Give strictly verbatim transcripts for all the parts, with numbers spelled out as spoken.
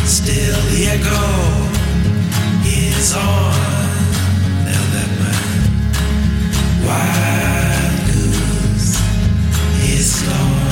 Still the echo is on. Now that my wild goose is gone.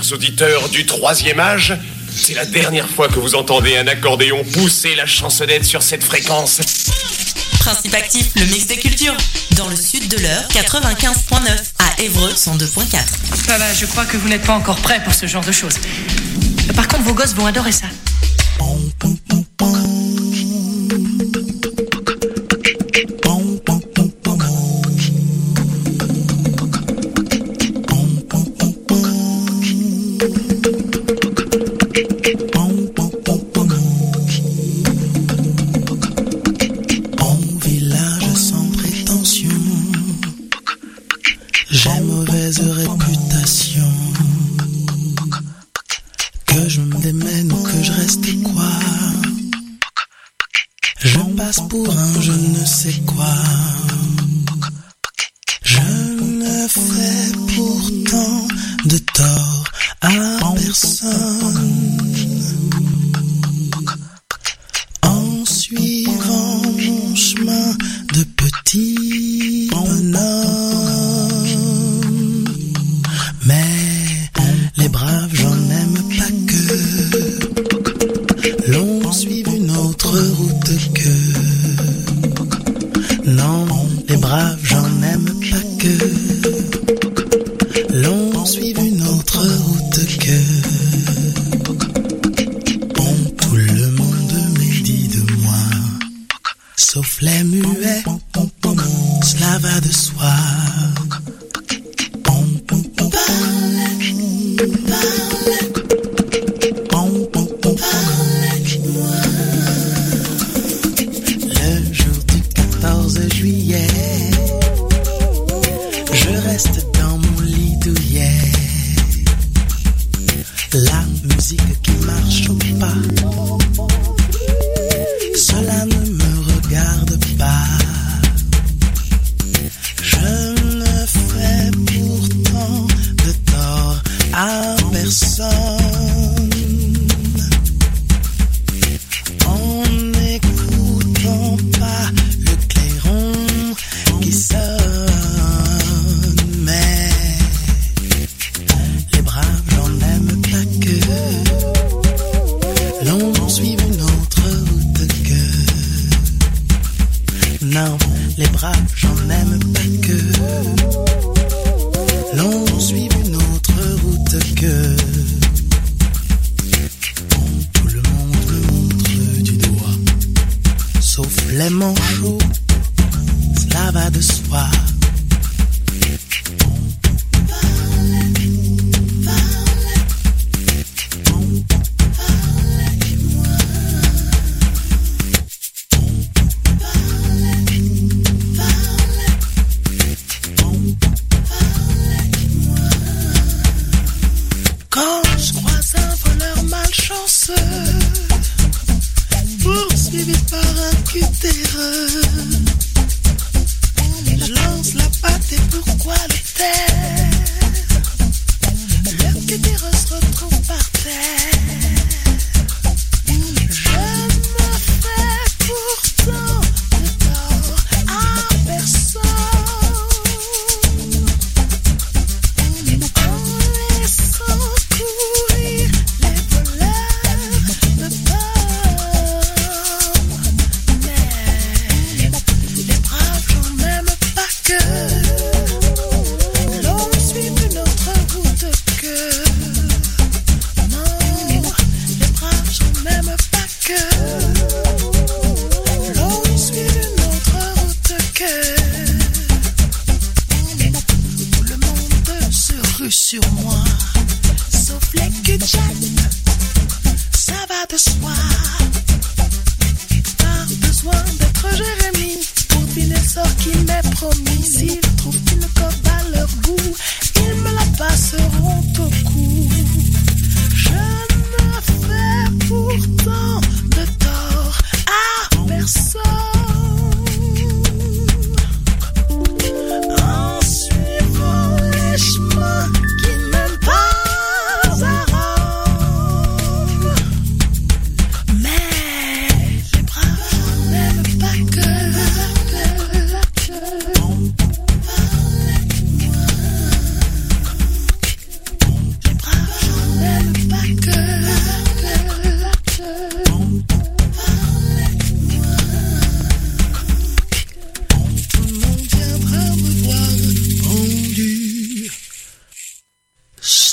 chers auditeurs du troisième âge, c'est la dernière fois que vous entendez un accordéon pousser la chansonnette sur cette fréquence. Principe actif, le mix des cultures. Dans le sud de l'heure, quatre-vingt-quinze virgule neuf. À Évreux, cent deux virgule quatre. Ah bah, je crois que vous n'êtes pas encore prêts pour ce genre de choses. Par contre, vos gosses vont adorer ça. J'ai mauvaise réputation. Que je me démène ou que je reste quoi. Je passe pour un je ne sais quoi. Je ne fais pourtant de tort à personne. En suivant mon chemin de petit bonhomme. Mais les braves, j'en aime pas que l'on suive une autre route que. Non, les braves, j'en aime pas que l'on suive une autre route que. Tout le monde médit de moi, sauf les muets, cela va de soi. Le jour du quatorze juillet, je reste dans mon lit douillet. La musique qui marche au pas, cela ne me regarde pas. Je ne fais pourtant de tort à personne. En n'écoutant pas le clairon qui sonne. Mais les braves, j'en aime pas que l'on suive une autre route que. Non, les braves, j'en aime pas que l'on suive une autre route que. Tout le monde me montre du doigt, sauf les manchots, cela va de soi. Quand je croise un voleur malchanceux, poursuivi par un cutéreux, je lance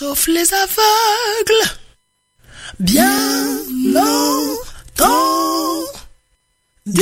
sauf les aveugles. Bien longtemps du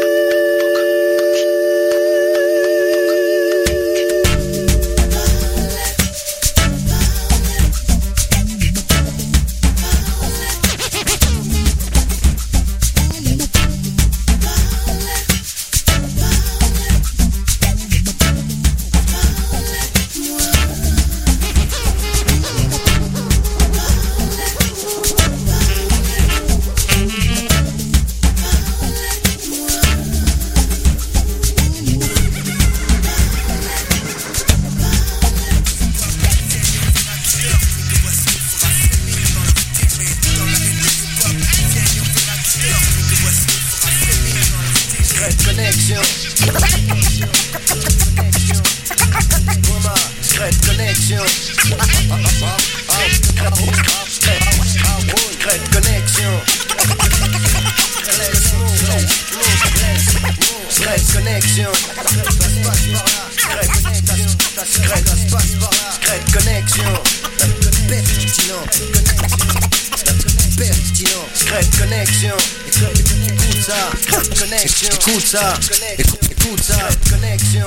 Écoute ça, écoute, écoute ça, connexion.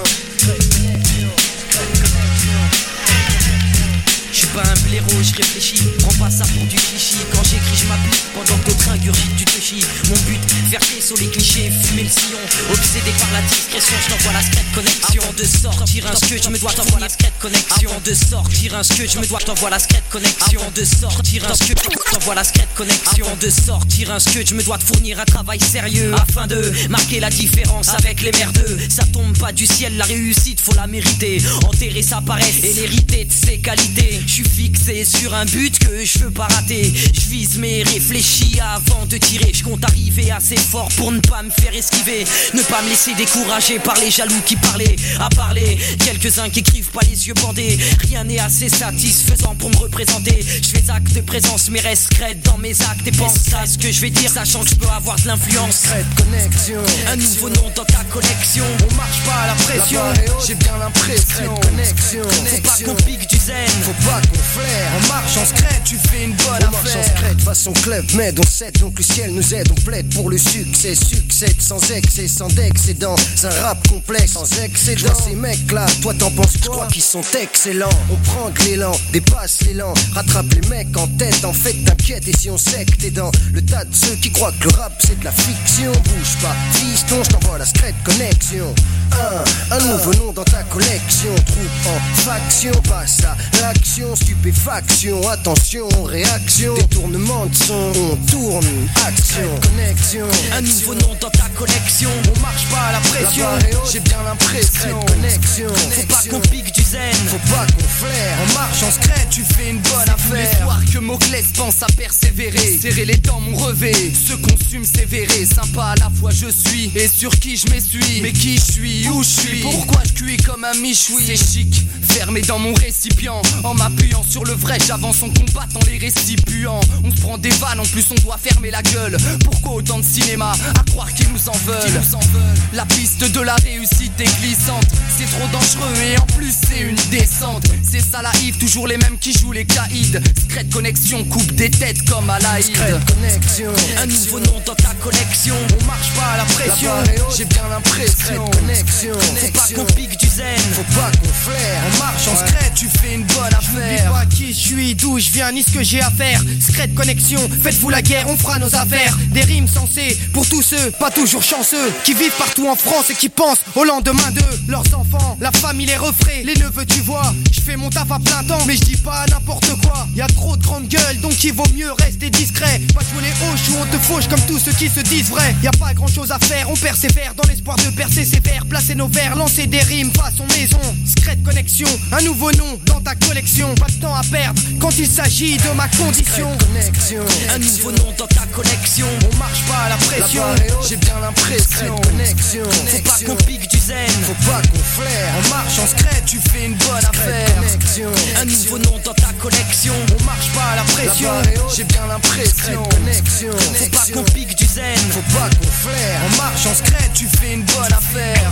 Je suis pas un blaireau, je réfléchis, prends pas ça pour du chichi. Quand j'écris je m'applique, pendant que train ingurgite du te chie. Mon but, faire sur les clichés, fumer le sillon. Obsédé par la discrétion, je t'envoie la secrète connexion. Avant de sortir un sketch, je me dois t'envoie la secrète connexion. Avant de sortir un sketch, je me dois t'envoie la secrète connexion. Avant de sortir un sketch, t'envoie la secrète connexion. Avant de sortir un sketch, je me dois te fournir un travail sérieux afin de marquer la différence avec les merdeux. Ça tombe pas du ciel, la réussite faut la mériter. Enterrer sa paresse et l'hériter de ses qualités. Je suis fixé sur un but que je veux pas rater. Je vise mais réfléchis avant de tirer. Je compte arriver assez fort pour ne pas me faire esquiver. Ne pas me laisser décourager par les jaloux qui parlaient. À parler, quelques-uns qui écrivent pas les yeux bandés. Rien n'est assez satisfaisant pour me représenter. Je fais acte de présence mais reste secrète dans mes actes. Et pense à ce que je vais dire sachant que je peux avoir de l'influence. Connexion, un nouveau nom dans ta collection. On marche pas à la pression, j'ai bien l'impression. Connexion, faut pas qu'on pique du zen. Faut pas qu'on flaire, on marche en secret, tu fais une bonne on affaire. On marche en secret, façon club, mais on sait donc le ciel nous aide. On plaide pour le succès, succès sans excès, sans d'excédent. C'est un rap complexe, sans excédent. J'vois ces mecs là, toi t'en penses quoi? Je crois qu'ils sont excellents. On prend de l'élan, dépasse l'élan, rattrape les mecs en tête. En fait t'inquiète, et si on sait que t'es dans le tas de ceux qui croient que le rap c'est de la fiction. Bouge pas, fiston, j't'envoie la secrète connexion. Un, un nouveau nom dans ta collection. Troupe en faction, passe à l'action. Stupéfaction, attention, réaction. Détournement de son, on tourne, action, connexion. Un nouveau nom dans ta collection. On marche pas à la pression, j'ai bien l'impression. Connexion, faut pas qu'on pique du zen. Faut pas qu'on flaire, on marche en secret, tu fais une bonne affaire. L'espoir que Moclès pense à persévérer. Serrer les dents, mon revêt, se consume sévéré. Sympa à la fois je suis, et sur qui je m'essuie. Mais qui je suis, où je suis, pourquoi je cuis comme un michoui. C'est chic, fermé dans mon récipient. En m'appuyant sur le vrai, j'avance en combattant les récipients. On se prend des vannes, en plus on doit fermer la gueule. Pourquoi autant de cinéma, à croire qu'ils nous en veulent, nous en veulent. La piste de la réussite est glissante. C'est trop dangereux et en plus c'est une descente. C'est ça la Yves, toujours les mêmes qui jouent les caïds. Secret connexion, coupe des têtes comme à la Secret connexion, un nouveau nom dans ta collection. On marche pas à la pression, j'ai bien l'impression. Connexion, faut pas qu'on pique du zen. Faut pas qu'on flaire, on marche en secret, tu fais une bonne affaire. J'oublie pas qui je suis, d'où je viens, ni ce que j'ai à faire. Secret connexion, faites-vous la guerre, on fera nos affaires. Des rimes sensées pour tous ceux, pas toujours chanceux, qui vivent partout en France et qui pensent au lendemain d'eux. Leurs enfants, la famille, les refraits, les neveux, tu vois. Je fais mon taf à plein temps, mais je dis pas n'importe quoi. Y'a trop de grandes gueules, donc il vaut mieux rester discret. Pas jouer les hoches ou on te fauche comme tous ceux qui se disent vrais. Y'a pas grand chose à faire, on persévère dans l'espoir de percer ses vers. Placer nos vers, lancer des rimes façon maison. Secret connexion, un nouveau nom dans ta collection. Pas de temps à perdre quand il s'agit de ma condition. Connexion, un nouveau nom dans ta collection. On marche pas à la pression, j'ai bien l'impression. Connexion, faut pas qu'on pique du zen. Faut pas qu'on flaire, on marche en secret, tu fais une bonne affaire. Connexion, un nouveau nom dans ta collection. On marche pas à la pression, j'ai bien l'impression. Connexion, faut pas qu'on pique du zen. Faut pas qu'on flaire, on marche en secret, tu fais une bonne affaire.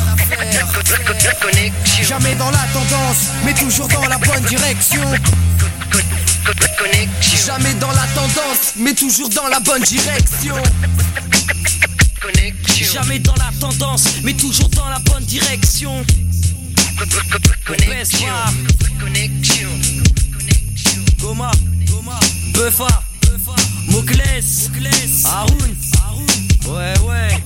Jamais dans la tendance, mais toujours dans la bonne direction. Connexion. Jamais dans la tendance, mais toujours dans la bonne direction. Connexion. Jamais dans la tendance, mais toujours dans la bonne direction. Connexion. Connexion. Goma, Goma, Buffa, Mokles, Haroun. Ouais, ouais.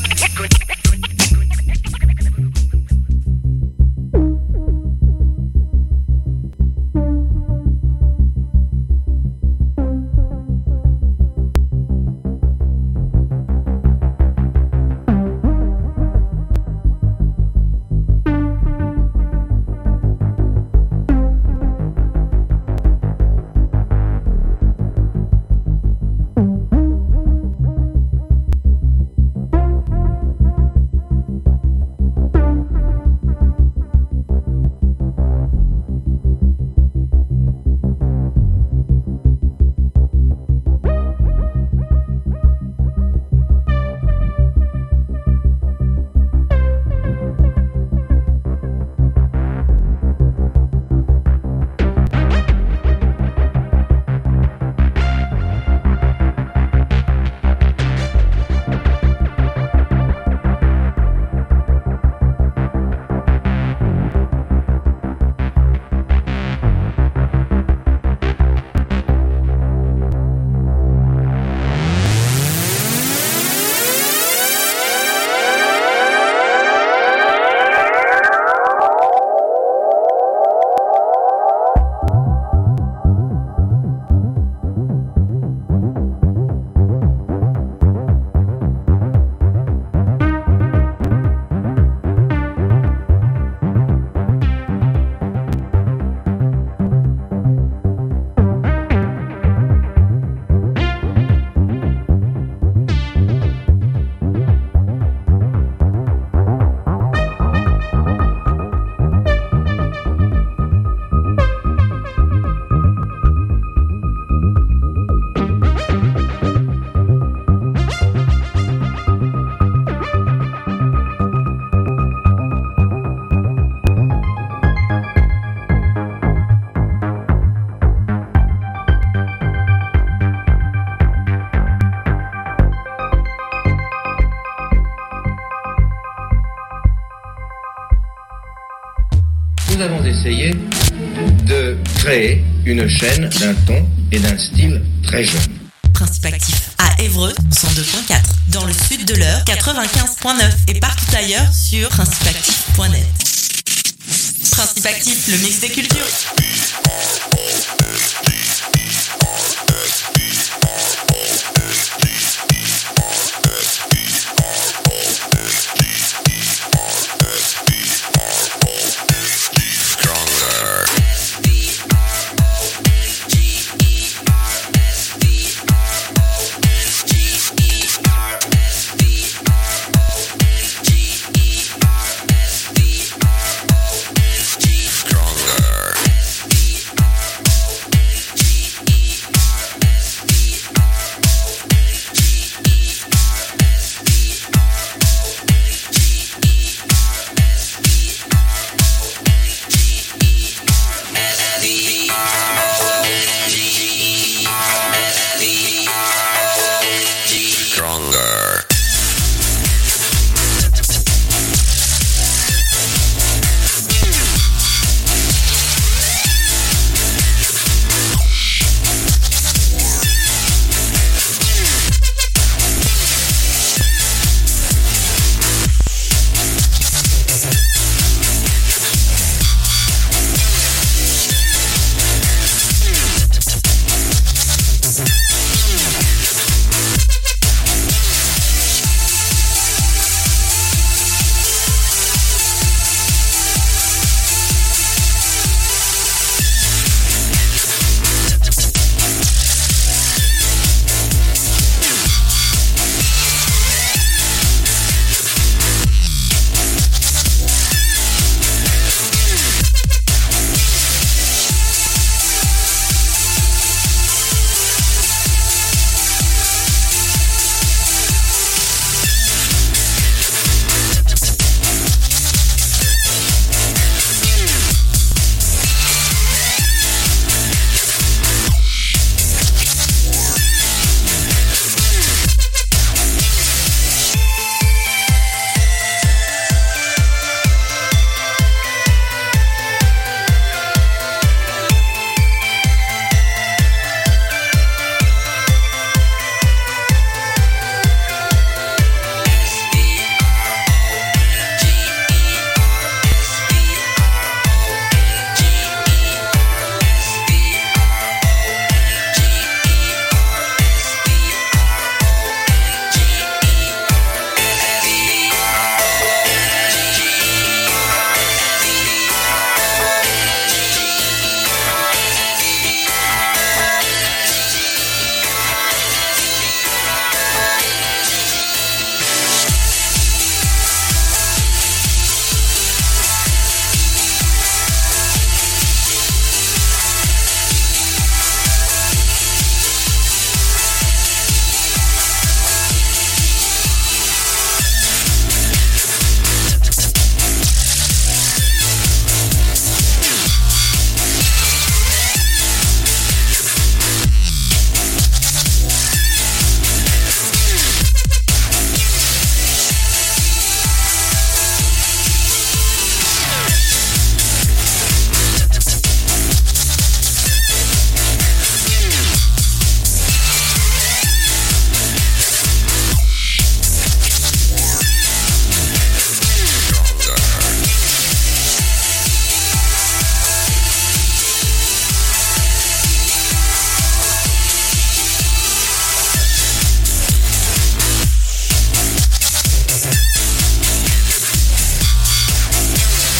Nous avons essayé de créer une chaîne d'un ton et d'un style très jeune. Principe actif à Évreux, cent deux point quatre. Dans le sud de l'Eure, quatre-vingt-quinze point neuf. Et partout ailleurs sur principe actif point net. Principe actif, le mix des cultures.